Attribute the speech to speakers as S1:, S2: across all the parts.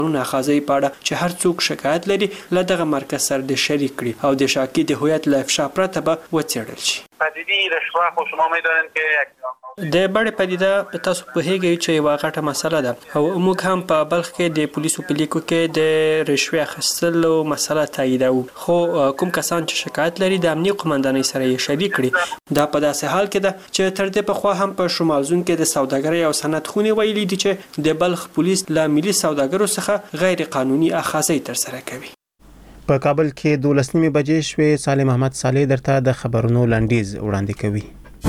S1: قانون اخاذي پاړه چې هر څوک شکایت لري له دغه مرکز سره د شریک کړي او د شاکی د هویت له افشا پرته به وڅېړل شي.
S2: پدیده رشوه خو شما میدانید که
S1: د بړې پدیده تاسو په هیګي چې یو غټه مسله ده او موږ هم په بلخ کې د پولیسو په لیکو کې د رشوه اخیستلو مسله تاییدو خو کوم کسان چې شکایت لري د امنیه قومندانۍ سره یې شریک کړي. دا په داسې حال کې ده چې تر دې پخوا هم په شمال زون کې د سوداګرۍ او صنعت خونې ویلي دي چې د بلخ پولیس له ملي سوداګرو څخه غیر قانوني اخاذي ترسره کوي.
S3: په کابل کې 12 بجې شوې. سالم احمد صالح درته د خبرونو لنډیز وړاندې کوي.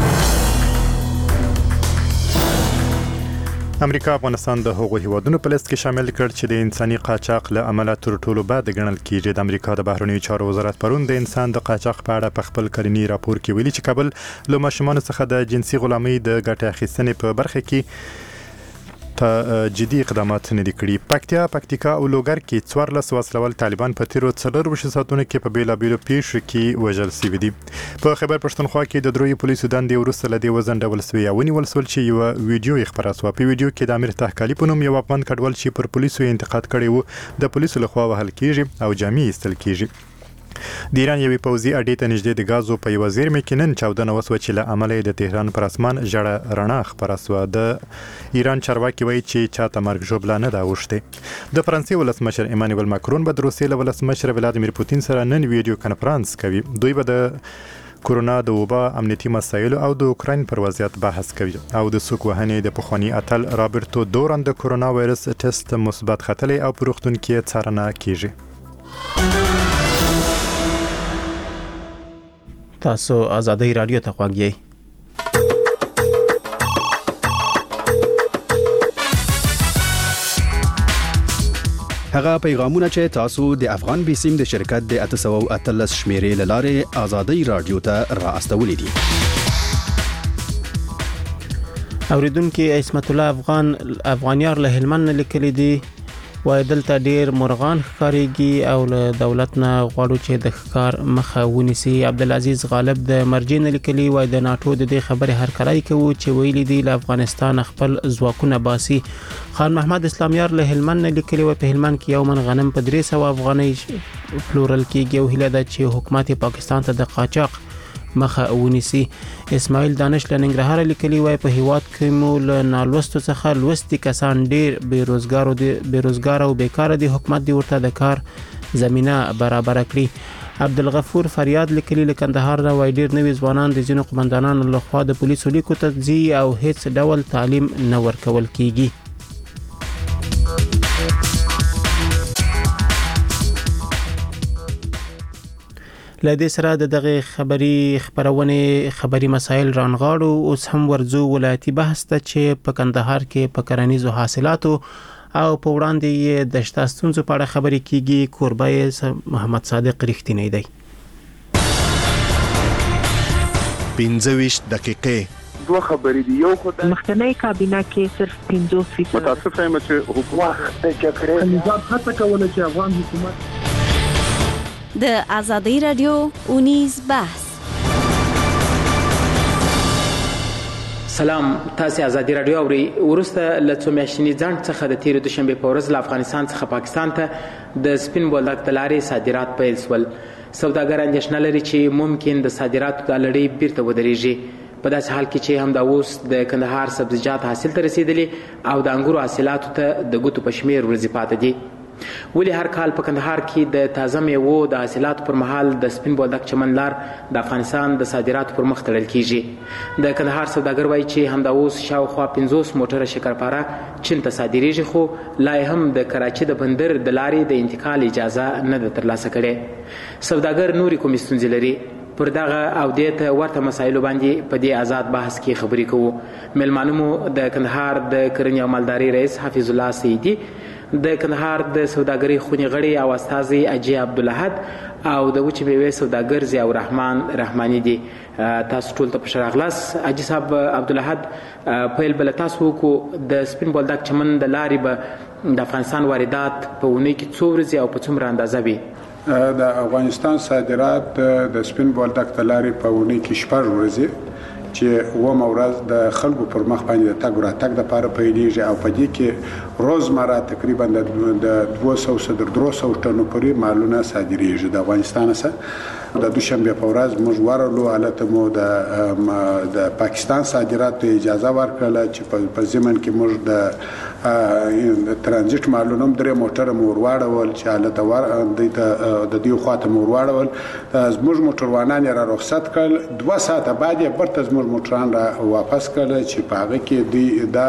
S4: امریکا افغانستان د هغو هیوادونو په لیست کې شامل کړ چې د انساني قاچاق له امله تر ټولو بد ګڼل کیږي. د امریکا د بهرنیو چارو وزارت پرون د انسان د قاچاق په اړه په خپل کلنی راپور کې ویلي چې کابل له ماشومانو څخه د جنسي غلامۍ د ګټې اخیستنې په برخه کې ته جدي اقدامات نه دي کړي. پکتیکا او لوګر کې 14 وسلوال طالبان په تیرو 4 ساعتونو کې په بیلابیلو پیښو کې وژل شوي دي. په خیبر پښتونخوا کې د دروي پولیسو دندې وروسته له دې وزنډول شوی او ونیول شول چې یو ویډیو یې خپره شو. په ویډیو کې د امیر تحقالي په نوم یو افغان کډوال چې پر پولیسو انتقاد کړی وو د پولیسو لخوا وهل کیږي او جامې ایستل کیږي. د ایران یوې پوځي اډې ته نږدې د غازو په یوه زیرمې کې نن چاودنه وسوه چې له امله د تهران پر اسمان ژړه رڼا خپره شوه. د ایران چارواکي وایي چې چاته مرګ ژوبله نه ده اوښتې. د فرانسې ولسمشر ایمانوئل ماکرون به د روسیې له ولسمشر ولادیمیر پوتین سره نن ویډیو کنفرانس کوي. دوی به د کورونا د وبا امنیتي مسایل او د اوکراین پر وضعیت بحث کوي او د سوک وهنې د پخوانی اتل رابرټو دوران د کورونا وایرس ټیسټ مثبت ختلی او په روغتون کې څارنه کیږي.
S3: تاسو آزادۍ رادیو ته غوږ یې.
S5: هغه پیغامونه چې تاسو د افغان بیسیم د شرکت د 813 شمیرې لاره آزادۍ رادیو ته را استولې دي.
S3: اوریدونکو عصمت الله افغانیار له هلمند لیکلي دي وای دلته ډیر مرغان ښکاریږي او له دولت نه غواړو چې د ښکار مخه ونیسي. عبدالعزیز غالب د مرجین لیکلي وای د ناتو د دې خبره هرکلی کوي چې ویلي دي له افغانستان خپل ځواکونه باسي. خان محمد اسلامیار له هلمند لیکلي وای په هلمند کې یو من غنم په 300 افغانۍ پلورل کیږي او هیله ده چې حکومت پاکستان ته د قاچاق مخه ونیسي. اسماعیل دانش له ننګرهار لیکلي وای په هیواد کې مو له نالوستو څخه لوستي کسان ډیر بیروزګار او بیکاره دي. حکومت دی ورته د کار زمينه برابر کړي. عبدالغفور فریاد لیکلي له کندهار نه وای ډیر نوي ځوانان د ځینو قومندانانو لخوا د پولیسو لیکو ته ځي او هیڅ ډول تعلیم نه ورکول کیږي. لدې سره د دغه خبري مسایل رانغاړو. اوس هم ورځو ولایتي بحث ته چې په کندهار کې په کرنیزو حاصلاتو او په وړاندې د شته ستونزو په اړه خبرې کیږي. کوربه محمد صادق رښتینی دی.
S6: 15 دقیقې
S7: دوه خبرې دي. یو خو د
S8: مخکنی کابینه کې صرف 15%
S7: متاسف یم چې حکومت د جګړې نظام هڅه کوله چې افغان حکومت
S9: د آزادۍ رادیو اونیز بحث.
S10: سلام، تاسو آزادۍ رادیو اورئ. ورسته له څو میاشتني ځنډ څخه د تیر دوشنبه په ورځ له افغانستان څخه پاکستان ته د سپین بولدک د لارې صادرات پیل شول. سوداګر اندېښنه لري چې ممکن د صادراتو د لړۍ بیرته ودرېږي. په داسې حال کې چې هم دا اوس د کندهار سبزیجات حاصل ته رسیدلي او د انګورو حاصلاتو ته د ګوتو په شمیر ورځې پاتې دي. ولی هر کال په کندهار کې د تازه میوو د حاصلاتو پر مهال د سپین بولدک چمن لار د افغانستان د صادراتو پر مخ تړل کیږي. د کندهار سوداګر وایي چې همدا اوس شاوخوا 50 موټره شکرپاره چین ته صادریږي خو لا هم د کراچۍ د بندر د لارې د انتقال اجازه نه ده ترلاسه کړې. سوداګر نورې کومې ستونزې لري. پر دغه او دې ته ورته مسایلو باندې په دې آزاد بحث کې خبرې کوو. میلمانه مو د کندهار د کرنې او مالدارۍ رئیس حفیظ الله سیدي، د کندهار د سوداګرۍ خونې غړي او استازي اجي عبدالحد او د وچې میوې سوداګر ضیاء الرحمن رحماني دي. تاسو ټول ته خوش راغلاست. اجي صاحب عبدالحد، پیل بل تاسو وکړو د سپین بولدک چمن د لارې به د افغانستان واردات په اونۍ کې څو ورځې او په څومره اندازه وي؟
S11: د افغانستان صادرات د سپین بولدک د لارې په اونۍ کې 6 ورځې چې اومه ورځ د خلکو پر مخ باندې د تګ راتګ لپاره پیلېږي او په دې کې روزمره تقریبا د 200 تر 300 ټنو پورې مالونه صادریږي د افغانستان څخه. د دوشنبه په ورځ موږ ورلو حالت مو د پاکستان صادراتو اجازه ورکړه چې په زمن کې موږ د ترانزیت مالونه 3 موټر مور واړول چې حالت د دې خواته مور واړول. زموږ موټروانان را رخصت کړل 2 ساعته بعد یې برته زموږ موټران را واپس کړل چې په هغه کې دا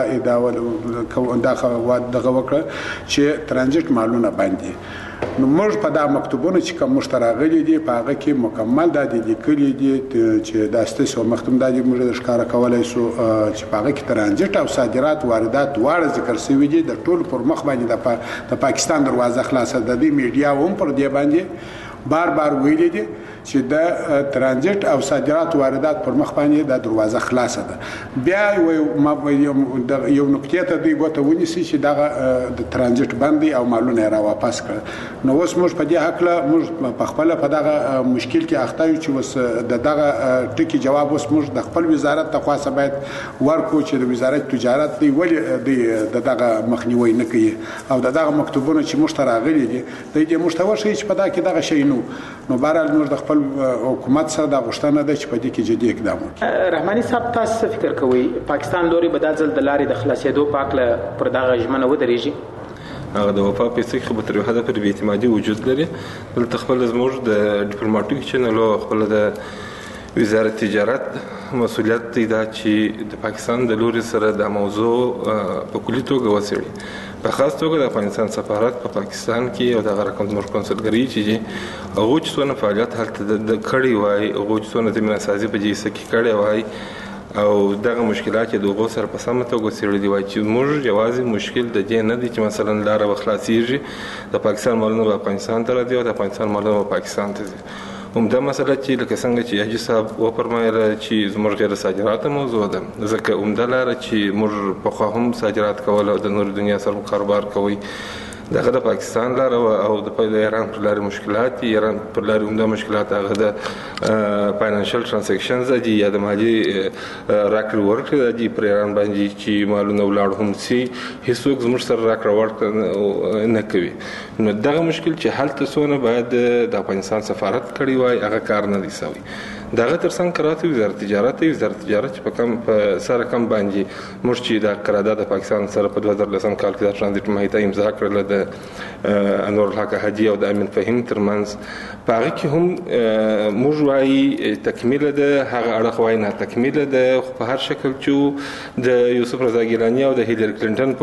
S11: دغه وکړه چې ترانزیت مالونه باندې. نو موږ په دا مکتوبونو چې کوم مشتراغلي دي په هغه کې مکمل د دې لیکلي دي چې د استثو مختوم د دې موږ د ښکارا کولای شو چې په هغه کې ترانزیت او صادرات واردات دواړه ذکر شوی دي. د ټول پر مخ باندې د پاکستان دروازه خلاصه د دې میډیا هم پر دې باندې بار ویلي دي چې د ترانزیت او صادرات واردات پر مخ باندې د دروازه خلاصه ده. بیا یو نقطه ته دی ګوته ونیسي چې دغه د ترانزیت باندې او مالونه را واپس کړ. نو اوس موږ په دې حق له موږ په خپل په دغه مشکل کې اخته یو چې اوس دغه ټکی جواب اوس موږ د خپل وزارت ته خاصه باید ورکو چې د وزارت تجارت دی ولې دغه مخنیوي نه کوي او دغه مکتوبونه چې موږ ته راغلي دي د دې مشتوا شي چې په دا کې دغه شی نو بهرحال موږ د خپل حکومت سره د غوښتنه ده چې په دې کې جدي اقدام وکړي.
S10: رحماني صاحب تاسو فکر کوئ پاکستان لوري به د ځل د لارې د خلاصېدو په اړه پر دغه ژمنه ودرېږي؟
S12: هغه د وفا په څیر خو تر حده پر بې اعتمادي وجود لري. دلته خپل زموږ د ډیپلوماټیک چینل او خپل د وزارت تجارت مسؤلیت دی دا چې د پاکستان د لوري سره د موضوع په کلي توګه وڅېړي. په خاص توګه د افغانستان سفارت په پاکستان کې او د رقم کونسلګرۍ چې هغه چې څونه فعالیت هلته د کړی وای هغه چې څونه زمينه سازي په جیسه کې کړی وای او دغه مشکلات چې دغه سره په سمه توګه څېړل دی وای چې موږ یوازې مشکل د دې نه دی چې مثلا لار وخلاصيږي د پاکستان مالونه په افغانستان ته راځي او د افغانستان مالونه په پاکستان ته ځي. همدا مسله چې لکه څنګه چې حاجي صاحب وفرمایله چې زموږ غیر صادرات موضوع ده ځکه همدا لاره چې موږ پخوا هم صادرات کول او د نور دنیا سره کاروبار کوي دغه د پاکستان لاره او د ایران پر لارې مشکلات دي. ایران پر لارې همدا مشکلات هغه د فاینانشل ترانزیکشنز دي یا د مالي راکړې ورکړې دي پر ایران باندې چې مالونه ولاړ هم سي هیڅوک زموږ سره راکړه ورکړه نه کوي. نو دغه مشکل چې هلته څونه باید د افغانستان سفارت کړی وای هغه کار نه دی سوی. دغه ترڅنګ کراته وزارت تجارت چې په سره کم باندې موږ چې د قرارداد د پاکستان سره په 2010 کال کې د ترانزیت معاهده امضا کړل د انور الحق حاجي او د امین فهیم ترمنځ. په هغه کې هم موږ وایي تکمیل ده هغه اړخ وایي نه تکمیل ده خو په هر شکل چې د یوسف رضا ګیلاني او د هیلری کلینټن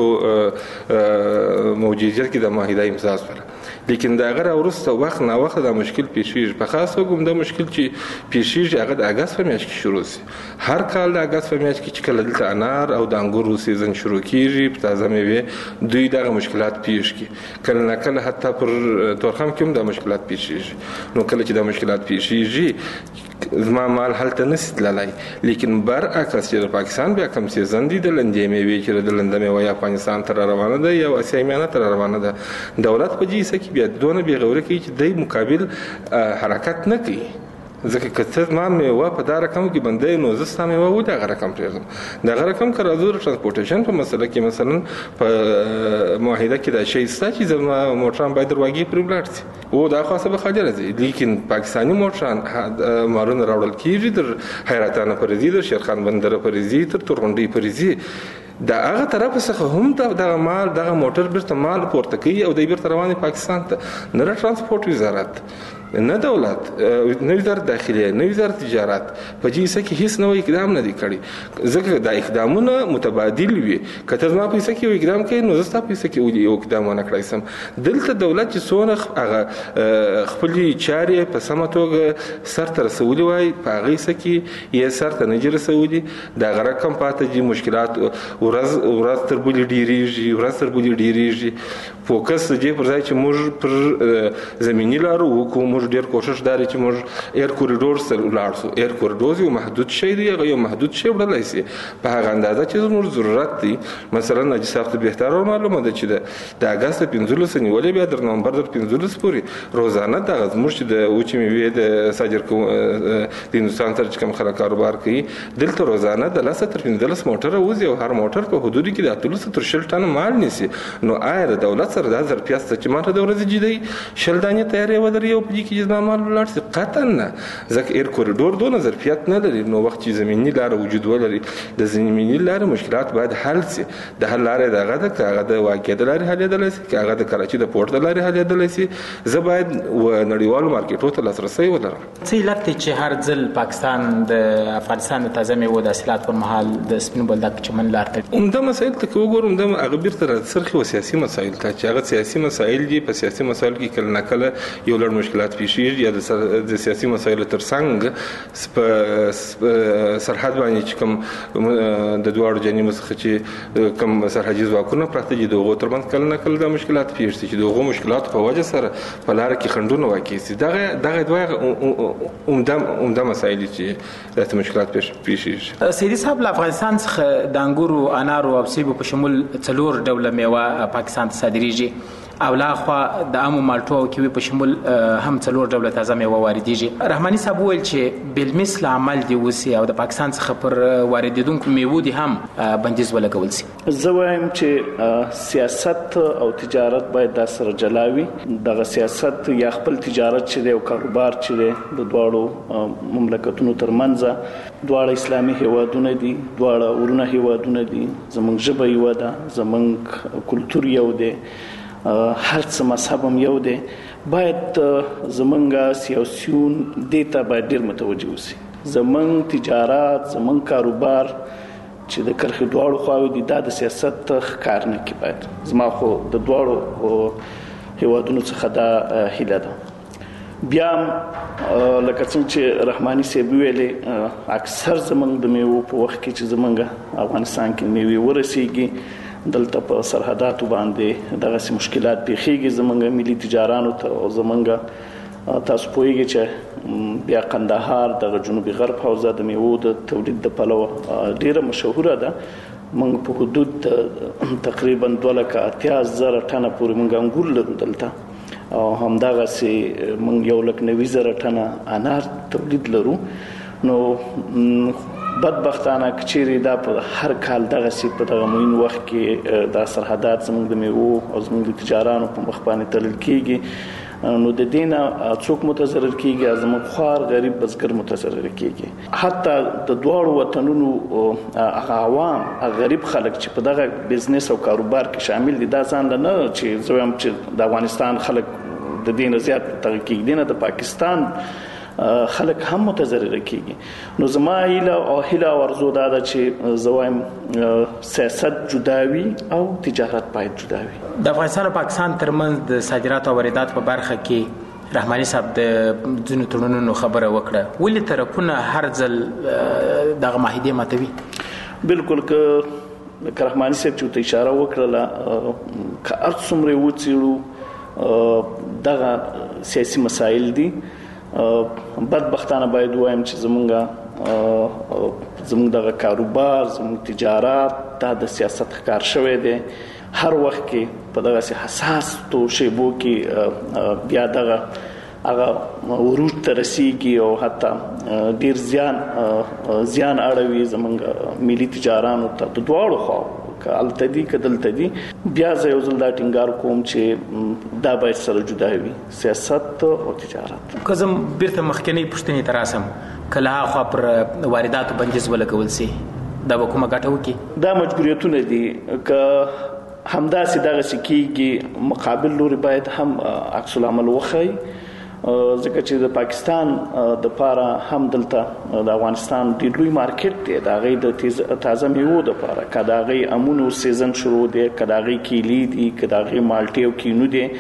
S12: په موجودیت کې د معاهده امضا شوه. لیکن دا غره ورسته وخت نه وخت دا مشکل پیښیږي. په خاص توګه دا مشکل چې پیښیږي هغه د اگست په میاشت کې شروع شي. هر کال د اگست په میاشت کې چې کله دلته انار او د انګورو سیزن شروع کیږي په تازه میوه دوی دغه مشکلات پیښ کی کله نه کله حتی پر تورخم کې هم د مشکلات پیښیږي. نو کله چې د مشکلات پیښیږي زما مال هلته نشي تللی. لیکن برعکس چې د پاکستان بیا کوم سیزن دی د لندې میوې چې د لندې میوه افغانستان ته روانه ده یا اسیا میانه ته روانه ده دولت په جیسه کې بیا دونه بې غوره کوي چې د مقابل حرکت نه کوي. ځکه کته ما میوه په دا رقم کې بندې نو زستا میوه و دا رقم پرېږدم دا رقم کار ازور ترانسپورټیشن په مسله کې مثلا په معاهده کې دا شی ستا چې زما موټران باید درواګي پر ولاړ شي او دا خاصه به خاطر دی. لیکن پاکستانی موټران مارونه راوړل کیږي در حیرتانه پرځي در شیرخان بندر پرځي تر تورغونډي پرځي دا هغه طرف څخه هم دغه مال دغه موټر بیرته مال پورته کوي او د بیرته رواني پاکستان ته نه ترانسپورت وزارت نه دولت نه وزارت داخليه نه وزارت تجارت په جیسه کې هیڅ نوې اقدام نه دی کړی. ځکه دا اقدامونه متبادل وي. کته ما پیسې کې اقدام کوي نو زستا پیسې کې یو اقدام نه کړی سم. دلته دولت چې څونه هغه خپل چارې په سمه توګه سر تر رسولي وای په هغه کې یې سر ته نه رسولي دا غره کم پاتې دي مشکلات ورځ تر بلې ډیریږي فوکس دې پر ځای چې موږ پر زمینی لارو وکړو موږ ډیر کوشش داري چې موږ ایر کوریډور سره ولاړ شو. ایر کوریډور یو محدود شی دی، یو محدود شی وړلای شي په هغه اندازه چې موږ ضرورت دی. مثلا نجی صاحب ته بهتره معلومه ده چې د اگست 15 نیولې بیا در نومبر 15 پورې روزانه د غزموش د اوچې میوې د صادر د هندوستان سره چې کوم خلک کاروبار کوي دلته روزانه د 10 تر 15 موټر وځي او هر موټر په حدود کې د 300 تر 40 ټن مال نیسي. نو آیا د دولت سره د 1000 پیاس چې ماته د ورځې جدي شل دانې تیارې ودرې او په دې کې جزما مال ولاړ شي؟ قطعا نه، ځکه ایر کوریډور دونه ظرفیت نه لري. نو وخت چې زمینی لار وجود ولري د زمینی لار مشکلات باید حل شي. د حل لارې دغه د کاغه د واقع د لارې حل شي، کاغه د کراچي د پورت د لارې حل شي. زه باید نړیوالو مارکیټونو ته لاسرسي ولرم.
S10: څه علت دی چې هر ځل پاکستان د افغانستان د تازه میوو د حاصلات پر مهال د سپین بولدک چمن لار ته
S12: عمده مسایل ته وګورم د هغه بیرته سرخي او سیاسي مسایل ته چې هغه سیاسي مسایل دي. په سیاسي مسایل کې کله نه کله یو لړ مشکلات پیښیږي یا د سیاسي مسایلو ترڅنګ په سرحد باندې چې کوم د دواړو جانب څخه چې کوم سرحدي ځواکونه پراته دي دغه ترمنځ کله نه کله د مشکلات پیښ شي چې دغه مشکلات په وجه سره په لار کې خندونه واقع شي. دغه دوه عمده مسایل چې د مشکلات پیښیږي.
S10: سیدی صاحب له افغانستان څخه د انګورو، انارو او سیبو په شمول 4 ډوله میوه پاکستان ته صادریږي او لا خو د امو مالټو او کیوي په شمول هم 4 ډوله تازه میوه واردېږي. رحماني صاحب ویل چې بالمثل عمل دی وسی او د پاکستان څخه پر واردېدونکو میوو دي هم بندیز ولګول شي.
S13: زه وایم چې سیاست او تجارت باید د سره جلاوي. دغه سیاست یا خپل تجارت چې دی او کاروبار چې دی د دواړو مملکتونو ترمنځ، دواړه اسلامي هیوادونه دي، دواړه ورونه هیوادونه دي، زمونږ ژبه یو ده، زمونږ کلتور یو دی، هر څه مذهب هم یو دی. باید زمونږ سیاسیون دې ته باید ډېر متوجه اوسي. زمونږ تجارت، زمونږ کاروبار چې د کرښې دواړو خواوې دي دا د سیاست ښکار نه کړي. باید زما خو د دواړو هیوادونو څخه دا هیله ده. بیا لکه څنګه چې رحماني صاحب ویلې اکثر زمونږ د میوو په وخت کې چې زمونږ افغانستان کې میوې ورسیږي دلته په سرحداتو باندې دغه مشکلات پیښیږي زمونږ ملي تجارانو ته. او زمونږ تاسو پوهیږئ چې بیا قندهار دغه جنوبي غرب حوزه د میوو د تولید د پلوه ډیره مشهوره ده. موږ په حدود تقریبا 2,80,000 ټنه پورې موږ انګور لرو دلته او همدغسې موږ 1,90,000 ټنه انار تولید لرو. نو بدبختانه کچېرې دا په هر کال دغسې په دغه مهم وخت کې دا سرحدات زموږ د میوو او زموږ د تجارانو په مخ باندې تړل کېږي. نو د دې نه څوک متضرر کېږي؟ زموږ خوار غریب بزګر متضرر کېږي. حتی د دواړو وطنونو هغه عوام غریب خلک چې په دغه بزنس او کاروبار کې شامل دي دا ځان نه چې زه وایم چې د افغانستان خلک د دې نه زیات دغه کېږي نه د پاکستان خلک هم متضرر کېږي. نو زما هیله او ارزو دا ده چې زه وایم سیاست جداوي او تجارت باید جداوي.
S10: د افغانستان او پاکستان ترمنځ د صادرات او واردات په برخه کې رحماني صاحب د ځینو تړونونو خبره وکړه. ولې طرفونه هر ځل دغه معاهدې ماتوي؟
S13: بالکل که رحماني صاحب چې اشاره وکړله که هر څومره وڅېړو دغه سیاسي مسایل دي. بدبختانه باید وایم چې زمونږ دغه کاروبار، زمونږ تجارت دا د سیاست ښکار شوی دی. هر وخت کې په دغه حساس شیبو کې بیا دغه هغه عروج ته رسیږي او حتی ډیر زیان اړوي زمونږ ملي تجارانو ته د دواړو خواو که هلته دي که دلته دي. بیا زه یو ځل دا ټینګار کوم چې دا باید سره جدا وي، سیاست او تجارت.
S10: که زه بیرته مخکنۍ پوښتنې ته راسم، که له هاخوا پر وارداتو بندیز ولګول سي دا به کومه ګټه وکړي؟
S13: دا مجبوریتونه دي. که همداسې دغسې کېږي مقابل لوري باید هم عکس العمل وښایي. ځکه چې د پاکستان د پاره هم دلته د افغانستان ډېر لوی مارکیټ دی د هغې د تازه میوو دپاره، که د هغې امونو سیزن شروع دی، که د هغې کیلي دي، که د هغې مالټې او کینو دي.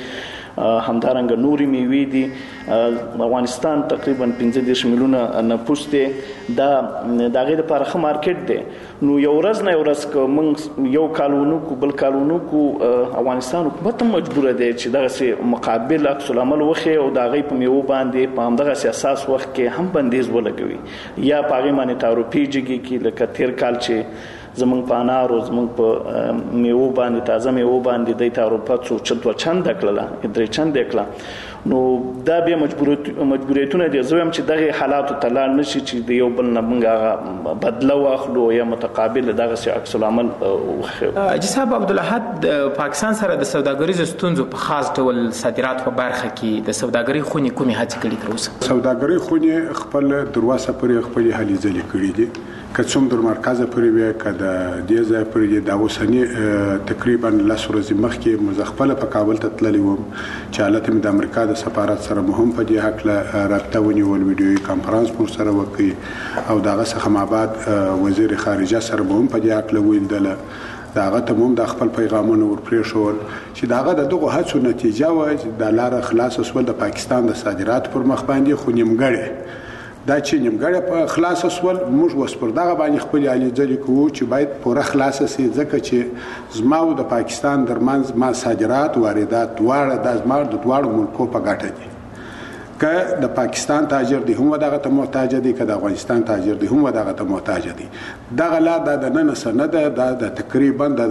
S13: همدارنګه نوري میوې دي. افغانستان تقریبا 15 میلیونه نفوس دی. دا دغه لپاره ښه مارکیټ دی. نو یو ورځ نه یو ورځ موږ یو کالونو کو بل کالونو کو افغانستان حکومت مجبور دی چې دغه سي مقابل عکس العمل وخی او دغه په میوه باندې په همدغه اساس وخت کې هم بندیز ولګوي یا پاغي باندې تعرفي جګي کې لکه تیر کال چې زمونږ په انارو زمونږ په میوه باندې تازه میوه باندې د تعرفات څو چند کړله درې چند کړله. نو دا به مجبوریتونه دي. زه هم چې دغه حالات ته لاړ نشي چې د یو بل نه موږ بدله واخلو یا متقابل دغه سي عکس العمل وخو.
S10: جناب عبدالاحد، پاکستان سره د سوداګریزو ستونزو په خاص ډول صادرات په برخه کې د سوداګرۍ خونې کومې هڅې کړې تر اوسه؟
S11: سوداګرۍ خونې خپل دروازه پرې خپل هلي ځلې کړې دي. که څوم در مرکز پرې وي که د دې ځای پرې د اوسنی تقریبا 10 ورځې مخکې مزخپله په کابل ته تللی وم چې حالت د امریکا د سفارت سره مهم په دې حق له رابطه ونیول، ویډیوي کانفرنس مو سره وکړي او دغه څخه ما بعد وزیر خارجه سره مهم په دې حق له ویل داغه ته موږ د خپل پیغامونه ورپرې شول چې داغه دغه هڅو نتیجه و چې د لار خلاص وسول د پاکستان د صادرات پر مخ باندې خو نیمګړی دا چې نیمګړی په خلاص وسول موږ وس پر دغه باندې خپل علي ځلې کوو چې باید پوره خلاص شي ځکه چې زما او د پاکستان درمنځ ما صادرات واردات دواړه د زمار د دواړو ملکو په ګټه دي. که د پاکستان تاجر دی هم دغه ته محتاج دی، که د افغانستان تاجر دی هم دغه ته محتاج دی. دغه لار د نن سند د تقریبا د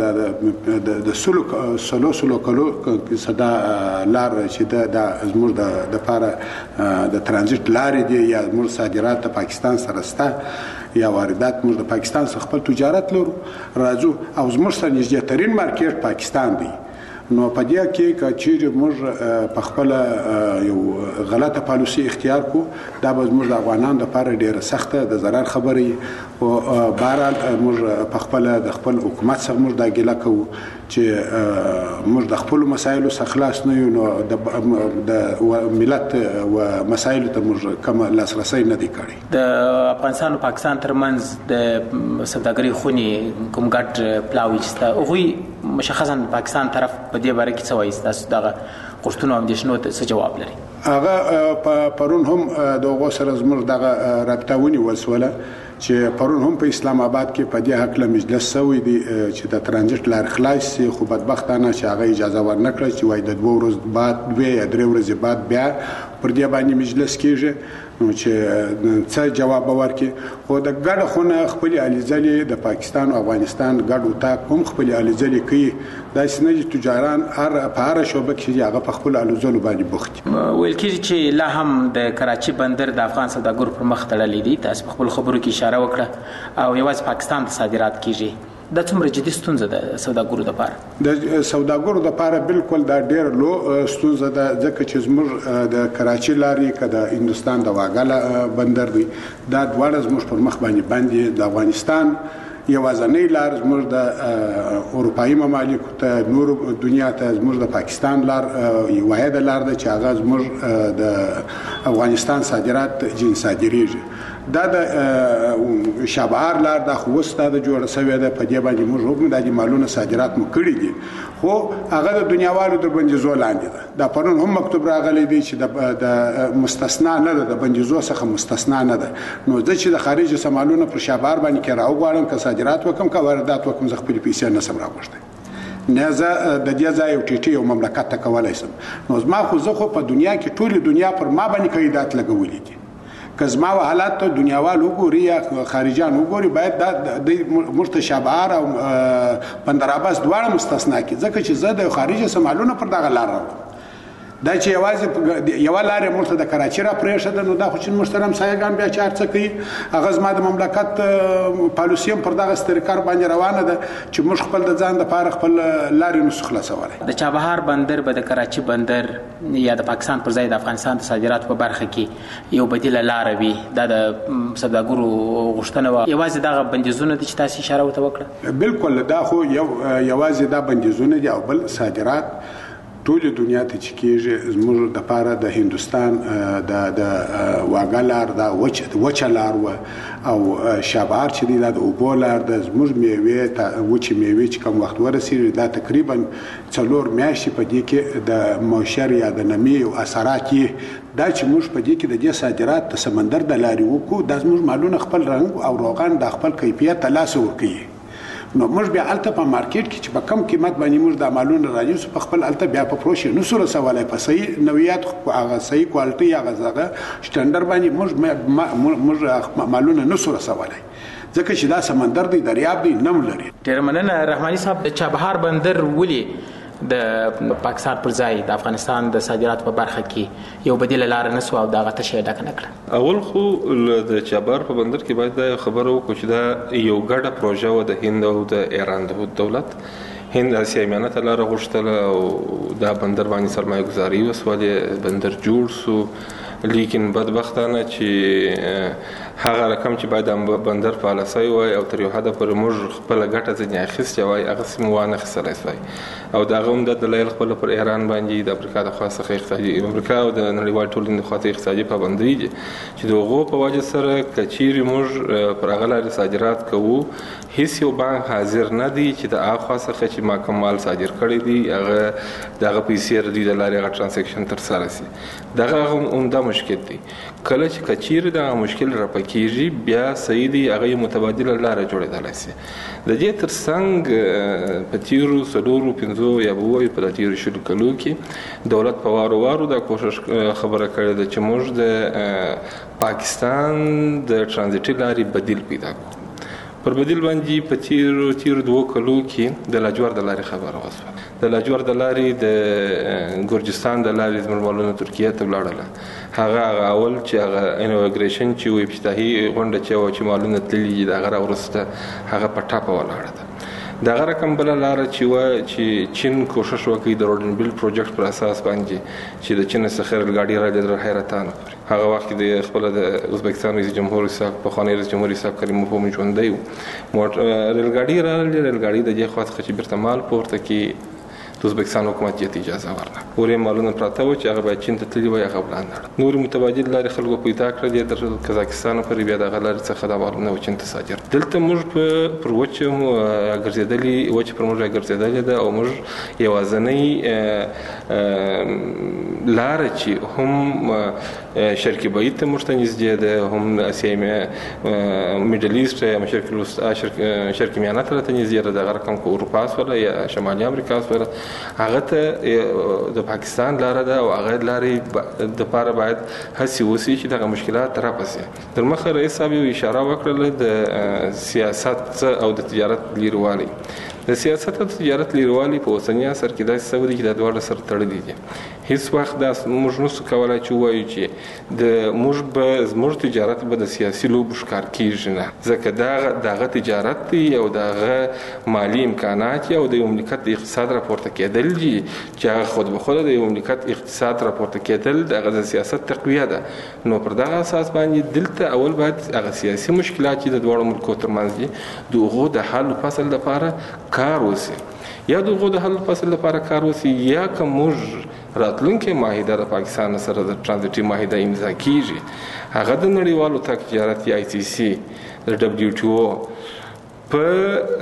S11: سلو کلو صدا لار چې د زموږ د لپاره د ترانزیت لارې دی یا زموږ صادرات د پاکستان سره ستا یا واردات موږ د پاکستان څخه خپل تجارت لرو راځو او زموږ سره نږدې ترين مارکیټ پاکستان دی. نو په دې کې چې موږ په خپل یو غلطه پالیسي اختیار کو دا به موږ د افغانانو لپاره ډیره سخته د ضرر خبرې او بهرحال موږ په خپل د خپل حکومت سره موږ دا ګیله کوو چې موږ د خپل مسایلو څخه خلاص نه یو، نو د ملت او مسایلو ته موږ کوم لاسرسي نه دی کړی.
S10: د افغانستان او پاکستان ترمنځ د سوداګرۍ خونې کوم ګډ پلاوي چې هغوی مشخصا پاکستان طرف په دې باره کې څه وایي؟ تاسو دغه غوښتنو او اندېښنو ته څه جواب لري؟
S11: هغه پرون هم دغه سره زموږ دغه رابطه ونیول سوله چې پرون هم په اسلام آباد کې په دې حق له مجلس سوی دی چې د ترانزیت لار خلاص شي، خو بدبختانه چې هغه اجازه ورنکړه چې وای د 2 ورځې بعد 2 یا 3 ورځې بعد بیا پر دې باندې مجلس کېږي نو چې څه جواب ورکړي. خو د ګډ خونه خپل الیزلې د پاکستان او افغانستان ګډ وټاک هم خپل الیزلې کوي. دا سنجي تجاران په هر شوبه کې هغه په خپل الیزلو باندې بوخت.
S10: ویل کېږي چې لا هم د کراچي بندر د افغان سوداګرو پر مخ تړلې دي. تاسو په خپل خبرو کې اشاره وکړه او یوازې پاکستان ته صادرات کیږي. دا څومره جدي ستونزه ده سوداګرو لپاره؟ د
S11: سوداګرو لپاره بالکل دا ډېر لو ستونزه ده ځکه چې زموږ د کراچي لارې که د هندوستان د واګاله بندر دی دا دواړه زموږ پر مخ باندې د افغانستان یوازنۍ لار زموږ د اروپایي ممالکو ته نور دنیا ته زموږ د پاکستان لار واحده لار ده چې هغه زموږ د افغانستان صادرات جنس صادریږي. دا د شابهار لار د خوسته د جوړ شوی ده په دې باندې موږ هم د مالونو صادرات مو کړی دي خو هغه د دنیاوالو د بندیزو لاندې ده. دا پرون هم مکتوب راغلی دی چې د مستثنا نه ده، د بندیزو څخه مستثنا نه ده. نو د چې د خارجي سمالونو پر شابهار باندې کې راوغواړم که صادرات وکم که واردات وکم زه خپل پیسې نه سم راغوښتم نه زه د دې ځای او ټیټي او مملکت ته کولای سم. نو زما خو زه خو په دنیا کې ټول دنیا پر ما باندې قیدات لګولې دي. که زما حالات ته دنیاوال وګوري یا خارجيان وګوري باید د مرتشابهار او بندراباس دواړه مستثنا کی ځکه چې زه د خارجي سمالونو پر دغه لار دا چې یوازې یو لارې مرته د کراچي را پرېښه ده نو دا خو چې محترم سایګان بیا چار څه کوي هغه زما د مملکت پالیسي پر دغه سترکار باندې روانه ده چې موږ خپل د ځان د پاره خپل لارې نو خلاصولای.
S10: د چابهار بندر به د کراچي بندر یا د پاکستان پر ځای د افغانستان د صادراتو په برخه کې یو بدیله لار وي. دا د سوداګرو غوښتنه و یوازې دغه بندیزونه دي چې تاسو اشاره وکړه.
S11: بالکل دا خو یوازې دا بندیزونه دي او بل صادرات ټول دنیا ته چې کېږي زموږ د پاره د هندستان د واګا لار دا وچه لار و او شابهار چې دی دا د اوبو لار د زموږ میوې وچې میوې چې کوم وخت ورسېږي دا تقریبا 4 میاشتې په دې کې د موشر یا د نمی او اثرات دا چې موږ په دې کې د دې صادرات د سمندر د لارې وکړو دا زموږ مالونه خپل رنګ او روغان د خپل کیفیت ته لاس ورکوي نو موږ بیا الته په مارکیټ کې چې په کم قیمت باندې موږ د مالونو راځو په خپل الته بیا په فروش نو سره سوالای په صحیح نوعیت هغه صحیح کوالټي هغه سټانډرډ باندې موږ مالونه نو سره سوالای ځکه چې دا سمندر دی دریاب دی نم لري.
S10: ډیر مننه رحماني صاحب. د چابهار بندر ولي د پاکستان پر ځای د افغانستان د صادرات په برخه کې یو بدیل لار نه سو او دا غته شی ډک نه کړ؟
S12: اول خو د چابهار په بندر کې باید دا خبره وکړو چې دا یو ګډه پروژه و د هند او د ایران د دولت. هند اسیا میانه ته لار غوښتله او دا بندر باندې سرمایه گذاري وسوله بندر جوړ سو لیکن بدبختانه چې هغه رقم چې باید د بندر پالیسي وای او تر یو حد پورې موږ خپل ګټه ځنې اخیستې وای هغه سم وانه خسرای سوی او دا هم د دلایل خپل پر ایران باندې د امریکا د خاصه اقتصادي امریکا او د نړیوال ټولنې د خاصه اقتصادي پابندۍ دي چې دغه په وجه سره کچيري موږ پر هغه لارې صادرات کوو هیڅ یو بانک حاضر نه دی چې د هغه خاصه چې ما کمال صادر کړی دی هغه دغه پیسې ردی د لارې هغه ترانزیکشن تر سره سي دغه هم دا مشکل دی. کله چې کچيري دا مشکل را پکېږي بیا صحیح دی هغه متبادل لار جوړېدل شي. د دې ترڅنګ په تیرو سلورو پنځو یا بووي په تیرو شلو کلو کې دولت په وارو د کوشش خبره کړې ده چې موږ د پاکستان د ترانزیټي لارې بدیل پیدا کړو. پر بدیل باندې په تیرو 2 کلو کې د لاجور د لارې خبره وشوه. د لاجور د لارې د ګورجستان د لارې زموږ مالونه ترکیه ته ولاړل. هغه اول چې هغه انوګریشن چې وي افتتاحي غونډه چې مالونه تللي د هغه ورسته هغه په ټاپه ولاړه ده. دغه رقم بل لار چې چین کوشش وکړي د روډن بیل پروجیکټ پر اساس باندې چې د چین څخه ریلګاډي را د حیرتان هغه وخت د خپل د ازبکستان رئیس جمهور اسحاق په خانه رئیس جمهور اسحاق کریموف هم ژوندی ریلګاډي را ریلګاډي د دې خاص خچ بیرته مال پورته کې د ازبکستان حکومت یې اجازه ورنه پورې مالونه پراته و چې هغه باید چین ته تللی وای هغه ولاندړ نور متبادل لارې خلکو پیدا کړل د قزاقستان پر بیا د غلار څخه د مالونه و چین ته صادر دلته موږ پر وچه ګرځېدلې وچه پر موږ ګرځېدلې ده او موږ یوازنۍ لار چې هم شرقي بعید ته موږ ته نږدې ده هم اسیا میډل ایست یا مشرق الوسطی شرقي میانه ته نږدې ده دغه رقم کو اروپا سره یا شمالي امریکا سره هغه ته د پاکستان لار ده او هغه لارې د پاره باید هڅې وشي چې دغه مشکلات ترپسي در مخه رئیس صاحب اشاره وکړه د سیاست او د تجارت لیروالي د سیاست او تجارت لیروالي په اوسنی عصر کې د سعودي کې د دوه سره تړلي دي هیڅ وخت د موږ نو کولای چې وایو چې د موږ تجارت به د سیاسي لوب ښکار کیږي نه ځکه دغه تجارت دی او دغه مالی امکانات او د مملکت اقتصاد راپورته کېدل دي چې هغه خود به خود د مملکت اقتصاد راپورته کېدل دغه د سیاست تقویه ده نو پر دغه اساس باندې دلته اول باید هغه سیاسي مشکلات چې د دوه ملکونو ترمنځ دي دغه د حل فصل لپاره کار وشي یا دغه د حل فصل لپاره کار وشي یا کوم راتلونکي معاهده د پاکستان سره د ترانزیټي معاهده امضا کیږي هغه د نړیوالو تجارت آی سی سی د دبليو ټي او په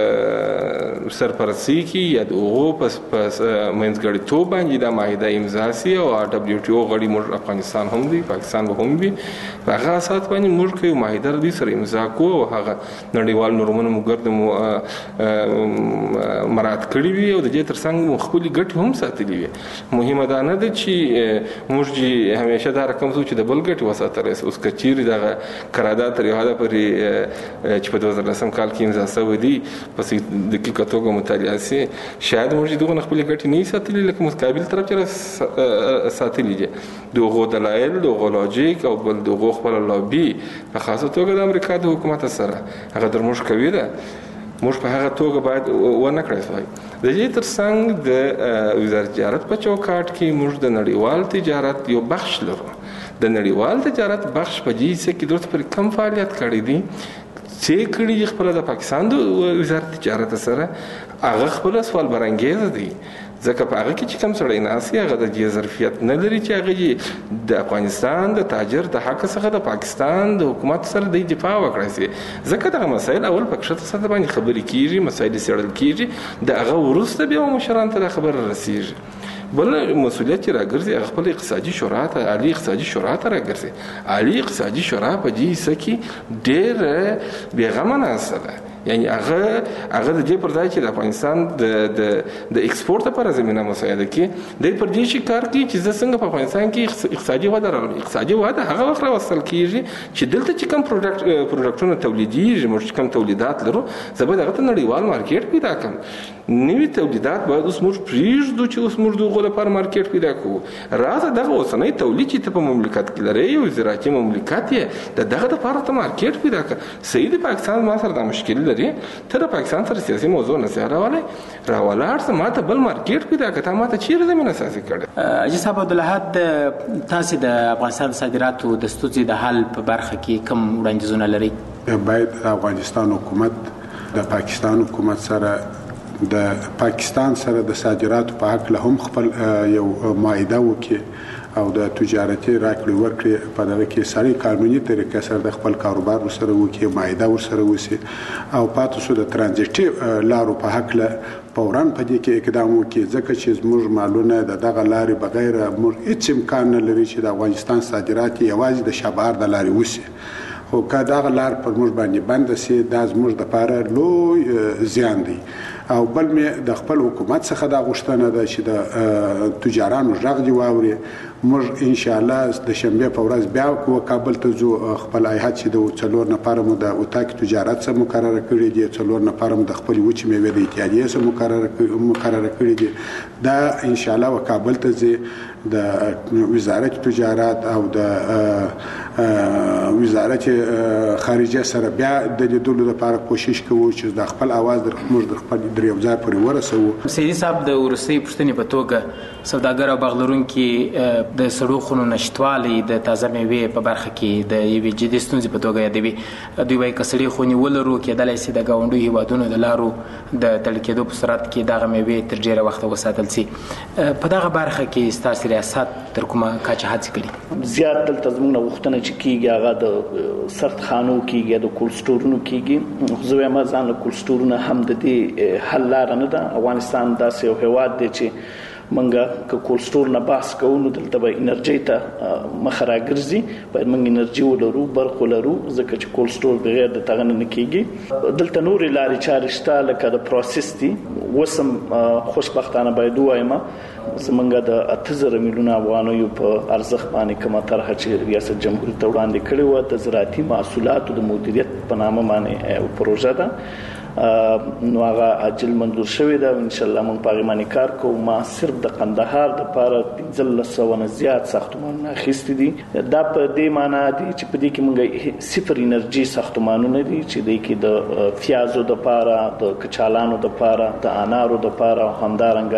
S12: سرپرستی کې یا دغه پس منځګړیتوب باندې د معاهده امضا سي او دبليو ټي او غړي موږ افغانستان هم دي پاکستان به هم وي هغه اساس باندې موږ کوي معاهده د سره امضا کو او هغه نړیوال نورمونه موږ مراد کړی وي او د دې ترڅنګ خپل ګټ هم ساتلي وي مهمه ده نه چې موږ همیشه دا رقم چې د بل ګټ وساتل اوس کچيري دغه قرارداد تر یو حد پورې چې په 2010 کال کې امضا شوی دی پس د کیکاتوګو مطالعه سي شاید موږ دغه خپل ګټې نه ساتلي لکه مقابل طرف چې ساتلي دي دغه دلایل دغه لوجیک او بل دغه خپل لوبي په خاصه توګه د امریکا د حکومت سره هغه در موږ کوي ده موږ په هغه توګه باید ونه کړی وای د دې ترڅنګ د وزارت تجارت په چوکاټ کې موږ د نړیوال تجارت یو بخش لرو د نړیوال تجارت بخش په دې کې درته پر کم فعالیت کړی دي چې کړي خپل د پاکستان د وزارت تجارت سره هغه خپل سوال برانګیز دي ځکه په هغه کې چې کوم سړی ناسي هغه د دې ظرفیت نه لري چې هغه د افغانستان د تاجر د حق څخه د پاکستان د حکومت سره د دفاع وکړي سي. ځکه دغه مسایل اول په کښته سره باندې خبرې کیږي، مسایل څېړل کیږي، د هغه وروسته بیا مشران ته خبر رسیږي. بل مسؤلیت راګرځي هغه خپل اقتصادي شورا ته، عالی اقتصادي شورا ته راګرځي. عالی اقتصادي شورا په دې سکه ډېر بیغمه ناسه ده. یعنی هغه د دې پر ځای چې د افغانستان د ایکسپورت لپاره زمينه مساعده کړي، د پر دې چې کار کوي چې څنګه په افغانستان کې اقتصادي وده راوړي. اقتصادي وده هغه وخت راوستل کیږي چې دلته چې کوم پروډکټونه تولیدېږي، موږ کوم تولیدات لرو، زبر دغه نړیوال مارکیټ پیدا کړم. نوی تولیدات باید اوس موږ پریږدو چې اوس موږ دغه لپاره مارکیټ پیدا کوو. راځه دغه اوسنۍ تولید چې په مملکت کې لري، یو زراعتي مملکت یې، دغه لپاره ته مارکیټ پیدا کړه. صحیح د پاکستان ما سره د مشکل لري، ته د پاکستان سره سیاسي موضوع نه راولاړ ما ته بل مارکیټ پیدا کړه، ما ته چیرې زمینه اساسي کړه.
S10: اجي صاحب عبدالحد، تاسو د افغانستان صادراتو د ستونزې د حل په برخه کې کوم وړاندیزونه لري؟
S11: باید افغانستان حکومت د پاکستان حکومت سره د پاکستان سره د صادراتو په حق له هم خپل یو معاهده وکړي او د تجارتي راکړې ورکړې په دغه کې سړی قانوني طریقې سره د خپل کاروبار سره وکړي، معاهده ورسره وسی او پاتې شو د ترانزیټي لارو په حق له فوراً په دې کې اقدام وکړي. ځکه چې زموږ مالونه د دغه لارې بغیر موږ هیڅ امکان نه لري چې د افغانستان صادرات یوازې د شبهار د لارې وسی. خو که دغه لار پر موږ باندې بند سي، دا زموږ دپاره لوی زیان دی. او بل مې د خپل حکومت څخه دا غوښتنه ده چې د تجارانو غږ دی واوري. موږ ان شاء الله د شنبه په ورځ بیا کابل ته ځو. خپل هیئت چې د 4 نفر مو د اتاق تجارت سره مقرره کړی دي، 4 نفر مو د خپل وچ میوه د اتحادیې سره مقرره کړی دي. دا ان شاء الله کابل ته ځي د وزارت تجارت او د وزارت خارجه سره بیا د لیدلو لپاره کوشش کوو چې د خپل आवाज موږ د خپل دریو ځای پورې ورسوو.
S10: سیدي صاحب، د ورستۍ پوښتنې په توګه سوداګر او باغلرونکي د سړو خونو نشټوالي د تازه میوې په برخه کې د یوې جدي ستونزې په توګه یادوي. دوی وایي که سړې خونې ولرو، کېدلی شي د ګاونډیو هیوادونو د لارو د تړل کېدو په صورت کې دغه میوې تر ډېره وخته وساتل شي. په دغه برخه کې ستاسو ریاست تر کومه کچه هڅې کړي؟
S13: زیات دلته زموږ نه غوښتنه چې کېږي هغه د سرد خانو کېږي، د کولډ سټورونو کېږي. زه وایم ځان له کولډ سټورونه هم د دې حل لاره نه ده. افغانستان داسې یو هیواد دی چې منګه که کولډ سټور نه بحث کوو نو دلته به انرژي ته مخه راګرځي. باید موږ انرژي ولرو، برق ولرو، ځکه چې کولډ سټور بغیر د تغه نه کېږي. دلته نورې لارې چارې شته لکه د پروسس دي. وسم خوشبختانه باید ووایم زمونږ د 8000 میلیونه افغانیو په ارزښت باندې کومه طرحه چې ریاست جمهوریت ته وړاندې کړې وه د زراعتي محصولاتو د مدیریت په نامه باندې پروژه ده، نو هغه عاجل منظور شوې ده. ان شاء الله موږ په هغې باندې کار کوو. ما صرف د قندهار دپاره 1500 نه زیات ساختمانونه اخیستي دي. دا په دې معنا دي چې په دې کې موږ صفر انرژي ساختمانونه دي چې دوی کې د پیازو دپاره، د کچالانو دپاره، د انارو دپاره او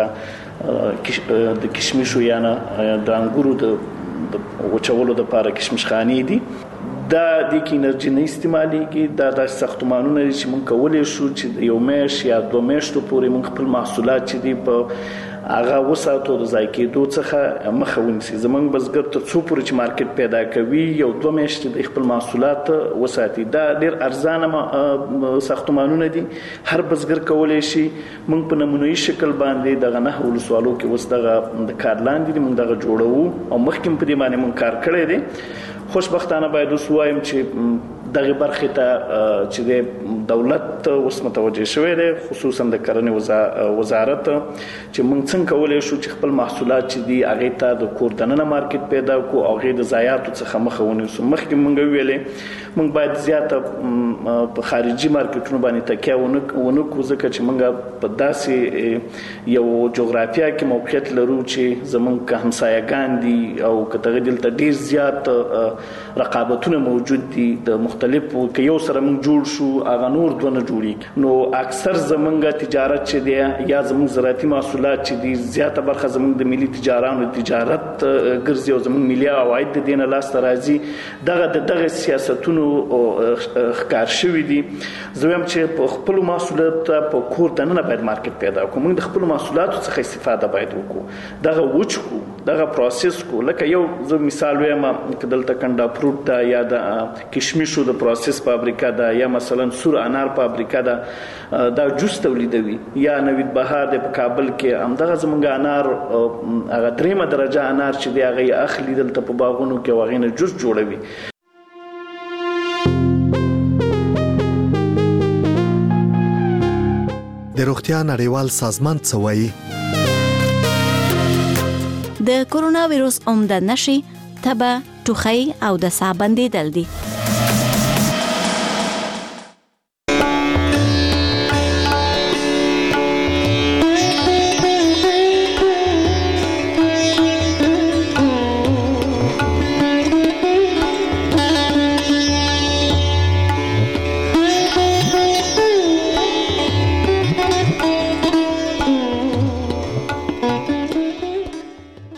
S13: همدارنګه د کشمشو یا د انګورو د وچولو دپاره کشمشخانې دي. دا د کې انرژي نه استعمالېږي. دا د ساختمانونه چې موږ کولی شو چې یو میاشت یا 2 میاشتو پورې موږ خپل محصولات چې دي په هغه وساتو د ضایع کېدو څخه مخه ونیسي. زموږ بزګر تر څو پورې چې مارکیټ پیدا کوي یو 2 میاشتې د خپل محصولات وساتي. دا ډېر ارزانه ساختمانونه دي. هر بزګر کولی شي. موږ په نمونهي شکل باندې دغه 9 ولسوالو کې اوس دغه د کار لاندې دي، موږ دغه جوړوو او مخکې په دې باندې موږ کار کړی دی. خوشبختانه باید اوس وایم چې دغه برخه ته چې دولت اوس متوجه شوی دی، خصوصا د کرنې وزارت، چې موږ څنګه کولای شو چې خپل محصولات چې دي هغه ته د کور دننه مارکیټ پیدا کو او هغه د ضایعاتو څخه مخه ونیسو. مخکې موږ ویلې موږ باید زیاته په خارجي مارکیټونو باندې تکیه ونکړو، ځکه چې موږ په داسې یو جغرافیه کې موقعیت لرو چې زموږ همسایه‌ګان دي او که دغه دلته ډېر زیات رقابتونه موجود دي د مختلفو کې یو سره موږ جوړ شو هغه نور دونه جوړي نو اکثر زمونږ تجارت چې دی یا زمونږ زراعتي محصولات چې دي زیاته برخه زمونږ د ملي تجارت ګرځي او زمونږ ملي عواید د دینه لاسته راځي دغه سیاستونو ښکار شوي دي زه وایم چې په خپل محصولات په کور دننه باید مارکیټ پیدا کړو موږ د خپل محصولاتو څخه استفاده باید وکړو دغه وچ کو دغه پروسس کو لکه یو زه مثال وایم چې دلته کنډا فروټ دا یا د کشمشو د پروسس فابریکا دا یا مثلا سور انار فابریکا دا جوس تولیدوي یا نوید بهار د کابل کې همدغه زمونږ انار هغه دریمه درجه انار چې دی هغه اخلي دلته په باغونو کې واغینه جوس جوړوي
S6: د روغتیا نړیوال سازمان څه وایي
S9: د کورونا وایروس عمده نښې تبه ټوخی او د ساه بندیدل دي